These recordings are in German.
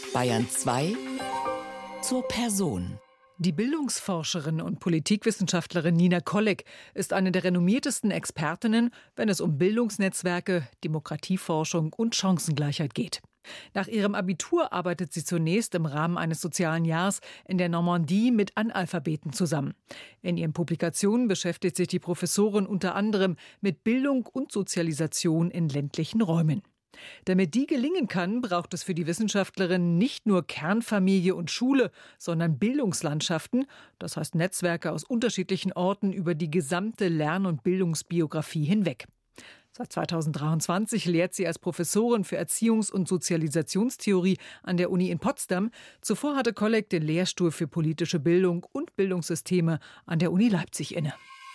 Bayern 2 zur Person. Die Bildungsforscherin und Politikwissenschaftlerin Nina Kolleg ist eine der renommiertesten Expertinnen, wenn es um Bildungsnetzwerke, Demokratieforschung und Chancengleichheit geht. Nach ihrem Abitur arbeitet sie zunächst im Rahmen eines sozialen Jahres in der Normandie mit Analphabeten zusammen. In ihren Publikationen beschäftigt sich die Professorin unter anderem mit Bildung und Sozialisation in ländlichen Räumen. Damit die gelingen kann, braucht es für die Wissenschaftlerin nicht nur Kernfamilie und Schule, sondern Bildungslandschaften, das heißt Netzwerke aus unterschiedlichen Orten über die gesamte Lern- und Bildungsbiografie hinweg. Seit 2023 lehrt sie als Professorin für Erziehungs- und Sozialisationstheorie an der Uni in Potsdam. Zuvor hatte Kolleg den Lehrstuhl für politische Bildung und Bildungssysteme an der Uni Leipzig inne.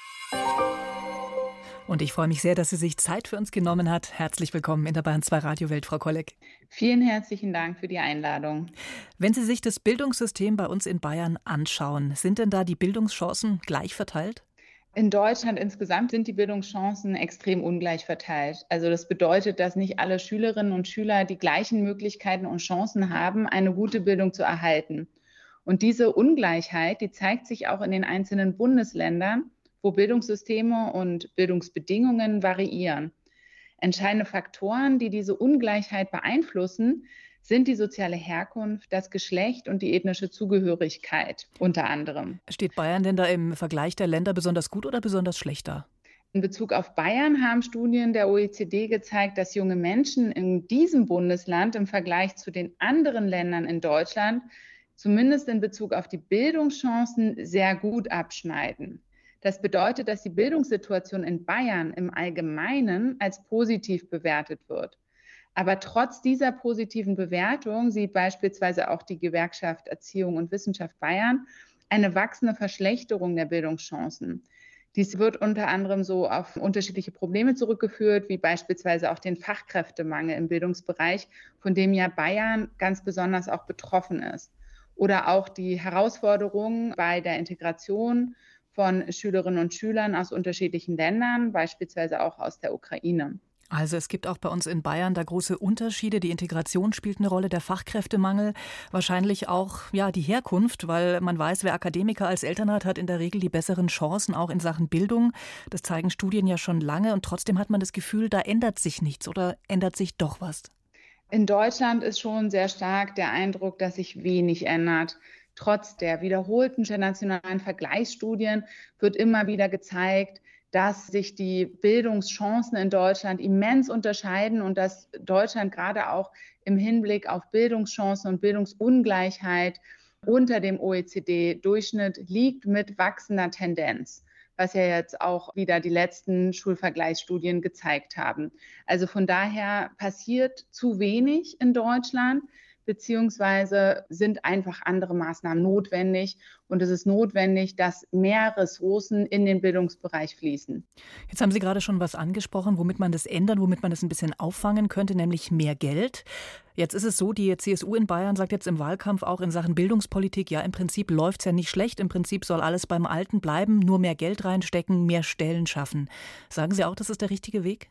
Und ich freue mich sehr, dass sie sich Zeit für uns genommen hat. Herzlich willkommen in der Bayern 2 Radiowelt, Frau Kolleg. Vielen herzlichen Dank für die Einladung. Wenn Sie sich das Bildungssystem bei uns in Bayern anschauen, sind denn da die Bildungschancen gleich verteilt? In Deutschland insgesamt sind die Bildungschancen extrem ungleich verteilt. Also das bedeutet, dass nicht alle Schülerinnen und Schüler die gleichen Möglichkeiten und Chancen haben, eine gute Bildung zu erhalten. Und diese Ungleichheit, die zeigt sich auch in den einzelnen Bundesländern, wo Bildungssysteme und Bildungsbedingungen variieren. Entscheidende Faktoren, die diese Ungleichheit beeinflussen, sind die soziale Herkunft, das Geschlecht und die ethnische Zugehörigkeit unter anderem. Steht Bayern denn da im Vergleich der Länder besonders gut oder besonders schlecht da? In Bezug auf Bayern haben Studien der OECD gezeigt, dass junge Menschen in diesem Bundesland im Vergleich zu den anderen Ländern in Deutschland zumindest in Bezug auf die Bildungschancen sehr gut abschneiden. Das bedeutet, dass die Bildungssituation in Bayern im Allgemeinen als positiv bewertet wird. Aber trotz dieser positiven Bewertung sieht beispielsweise auch die Gewerkschaft Erziehung und Wissenschaft Bayern eine wachsende Verschlechterung der Bildungschancen. Dies wird unter anderem so auf unterschiedliche Probleme zurückgeführt, wie beispielsweise auch den Fachkräftemangel im Bildungsbereich, von dem ja Bayern ganz besonders auch betroffen ist. Oder auch die Herausforderungen bei der Integration von Schülerinnen und Schülern aus unterschiedlichen Ländern, beispielsweise auch aus der Ukraine. Also es gibt auch bei uns in Bayern da große Unterschiede. Die Integration spielt eine Rolle, der Fachkräftemangel, wahrscheinlich auch die Herkunft, weil man weiß, wer Akademiker als Eltern hat, hat in der Regel die besseren Chancen, auch in Sachen Bildung. Das zeigen Studien ja schon lange und trotzdem hat man das Gefühl, da ändert sich nichts oder ändert sich doch was. In Deutschland ist schon sehr stark der Eindruck, dass sich wenig ändert. Trotz der wiederholten internationalen Vergleichsstudien wird immer wieder gezeigt, dass sich die Bildungschancen in Deutschland immens unterscheiden und dass Deutschland gerade auch im Hinblick auf Bildungschancen und Bildungsungleichheit unter dem OECD-Durchschnitt liegt mit wachsender Tendenz, was ja jetzt auch wieder die letzten Schulvergleichsstudien gezeigt haben. Also von daher passiert zu wenig in Deutschland, beziehungsweise sind einfach andere Maßnahmen notwendig. Und es ist notwendig, dass mehr Ressourcen in den Bildungsbereich fließen. Jetzt haben Sie gerade schon was angesprochen, womit man das ändern, womit man das ein bisschen auffangen könnte, nämlich mehr Geld. Jetzt ist es so, die CSU in Bayern sagt jetzt im Wahlkampf auch in Sachen Bildungspolitik, ja, im Prinzip läuft es ja nicht schlecht, im Prinzip soll alles beim Alten bleiben, nur mehr Geld reinstecken, mehr Stellen schaffen. Sagen Sie auch, das ist der richtige Weg?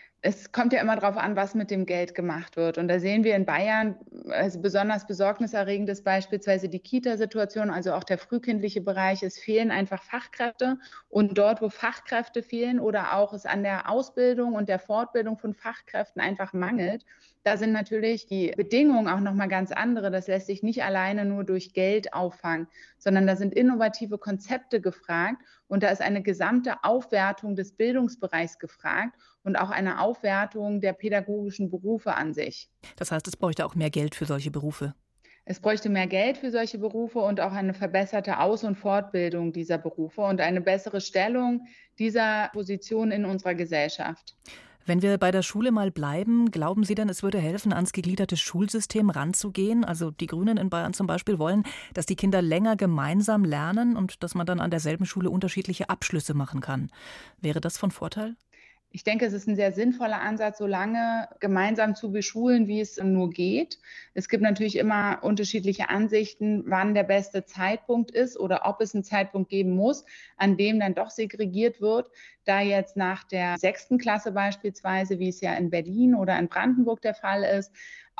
Es kommt ja immer darauf an, was mit dem Geld gemacht wird. Und da sehen wir in Bayern, also besonders besorgniserregend ist beispielsweise die Kita-Situation, also auch der frühkindliche Bereich. Es fehlen einfach Fachkräfte. Und dort, wo Fachkräfte fehlen oder auch es an der Ausbildung und der Fortbildung von Fachkräften einfach mangelt, da sind natürlich die Bedingungen auch nochmal ganz andere. Das lässt sich nicht alleine nur durch Geld auffangen, sondern da sind innovative Konzepte gefragt und da ist eine gesamte Aufwertung des Bildungsbereichs gefragt und auch eine Aufwertung der pädagogischen Berufe an sich. Das heißt, es bräuchte auch mehr Geld für solche Berufe. Es bräuchte mehr Geld für solche Berufe und auch eine verbesserte Aus- und Fortbildung dieser Berufe und eine bessere Stellung dieser Position in unserer Gesellschaft. Wenn wir bei der Schule mal bleiben, glauben Sie denn, es würde helfen, ans gegliederte Schulsystem ranzugehen? Also die Grünen in Bayern zum Beispiel wollen, dass die Kinder länger gemeinsam lernen und dass man dann an derselben Schule unterschiedliche Abschlüsse machen kann. Wäre das von Vorteil? Ich denke, es ist ein sehr sinnvoller Ansatz, so lange gemeinsam zu beschulen, wie es nur geht. Es gibt natürlich immer unterschiedliche Ansichten, wann der beste Zeitpunkt ist oder ob es einen Zeitpunkt geben muss, an dem dann doch segregiert wird. Da jetzt nach der 6. Klasse beispielsweise, wie es ja in Berlin oder in Brandenburg der Fall ist,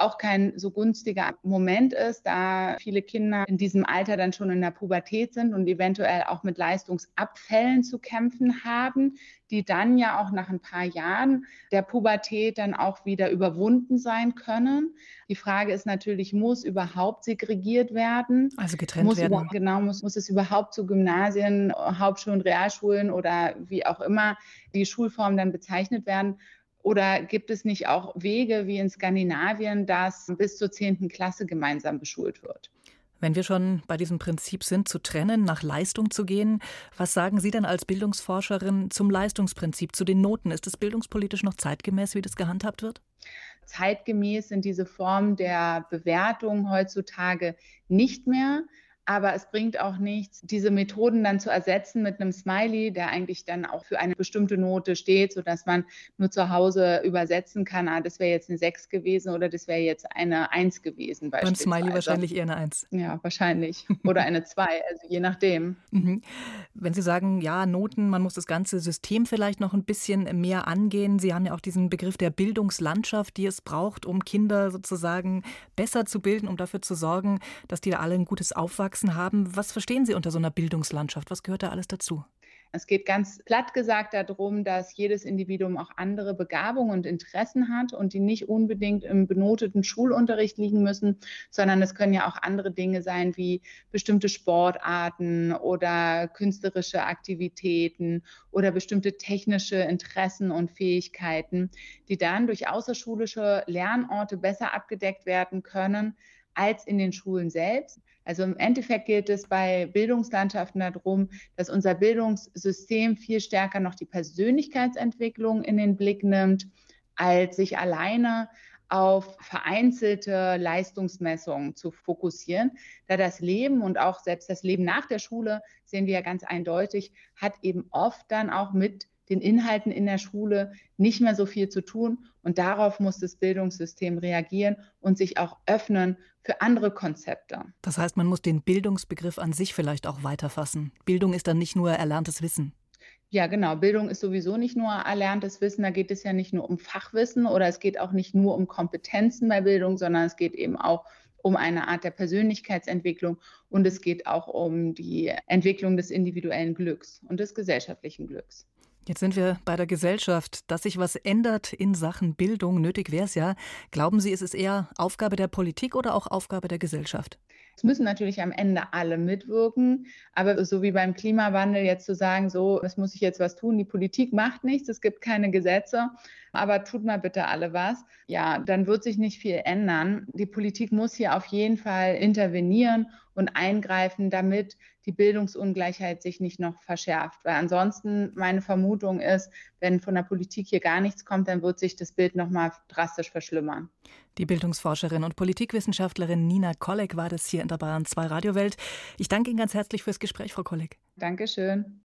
auch kein so günstiger Moment ist, da viele Kinder in diesem Alter dann schon in der Pubertät sind und eventuell auch mit Leistungsabfällen zu kämpfen haben, die dann ja auch nach ein paar Jahren der Pubertät dann auch wieder überwunden sein können. Die Frage ist natürlich, muss überhaupt segregiert werden? Also getrennt werden. Muss es überhaupt zu Gymnasien, Hauptschulen, Realschulen oder wie auch immer die Schulform dann bezeichnet werden? Oder gibt es nicht auch Wege wie in Skandinavien, dass bis zur 10. Klasse gemeinsam beschult wird? Wenn wir schon bei diesem Prinzip sind, zu trennen, nach Leistung zu gehen, was sagen Sie denn als Bildungsforscherin zum Leistungsprinzip, zu den Noten? Ist es bildungspolitisch noch zeitgemäß, wie das gehandhabt wird? Zeitgemäß sind diese Formen der Bewertung heutzutage nicht mehr. Aber es bringt auch nichts, diese Methoden dann zu ersetzen mit einem Smiley, der eigentlich dann auch für eine bestimmte Note steht, sodass man nur zu Hause übersetzen kann, das wäre jetzt eine 6 gewesen oder das wäre jetzt eine 1 gewesen beispielsweise. Beim Smiley wahrscheinlich eher eine 1. Ja, wahrscheinlich. Oder eine 2, also je nachdem. Wenn Sie sagen, ja, Noten, man muss das ganze System vielleicht noch ein bisschen mehr angehen. Sie haben ja auch diesen Begriff der Bildungslandschaft, die es braucht, um Kinder sozusagen besser zu bilden, um dafür zu sorgen, dass die da alle ein gutes Aufwachsen haben. Was verstehen Sie unter so einer Bildungslandschaft? Was gehört da alles dazu? Es geht ganz platt gesagt darum, dass jedes Individuum auch andere Begabungen und Interessen hat und die nicht unbedingt im benoteten Schulunterricht liegen müssen, sondern es können ja auch andere Dinge sein wie bestimmte Sportarten oder künstlerische Aktivitäten oder bestimmte technische Interessen und Fähigkeiten, die dann durch außerschulische Lernorte besser abgedeckt werden können als in den Schulen selbst. Also im Endeffekt geht es bei Bildungslandschaften darum, dass unser Bildungssystem viel stärker noch die Persönlichkeitsentwicklung in den Blick nimmt, als sich alleine auf vereinzelte Leistungsmessungen zu fokussieren, da das Leben und auch selbst das Leben nach der Schule, sehen wir ja ganz eindeutig, hat eben oft dann auch mit den Inhalten in der Schule nicht mehr so viel zu tun. Und darauf muss das Bildungssystem reagieren und sich auch öffnen für andere Konzepte. Das heißt, man muss den Bildungsbegriff an sich vielleicht auch weiterfassen. Bildung ist dann nicht nur erlerntes Wissen. Ja, genau. Bildung ist sowieso nicht nur erlerntes Wissen. Da geht es ja nicht nur um Fachwissen oder es geht auch nicht nur um Kompetenzen bei Bildung, sondern es geht eben auch um eine Art der Persönlichkeitsentwicklung und es geht auch um die Entwicklung des individuellen Glücks und des gesellschaftlichen Glücks. Jetzt sind wir bei der Gesellschaft. Dass sich was ändert in Sachen Bildung, nötig wäre es ja. Glauben Sie, ist es eher Aufgabe der Politik oder auch Aufgabe der Gesellschaft? Es müssen natürlich am Ende alle mitwirken, aber so wie beim Klimawandel jetzt zu sagen, so, es muss ich jetzt was tun, die Politik macht nichts, es gibt keine Gesetze, aber tut mal bitte alle was. Ja, dann wird sich nicht viel ändern. Die Politik muss hier auf jeden Fall intervenieren und eingreifen, damit die Bildungsungleichheit sich nicht noch verschärft. Weil ansonsten meine Vermutung ist, wenn von der Politik hier gar nichts kommt, dann wird sich das Bild noch mal drastisch verschlimmern. Die Bildungsforscherin und Politikwissenschaftlerin Nina Kolleg war das hier in der Bayern 2 Radiowelt. Ich danke Ihnen ganz herzlich fürs Gespräch, Frau Kolleg. Dankeschön.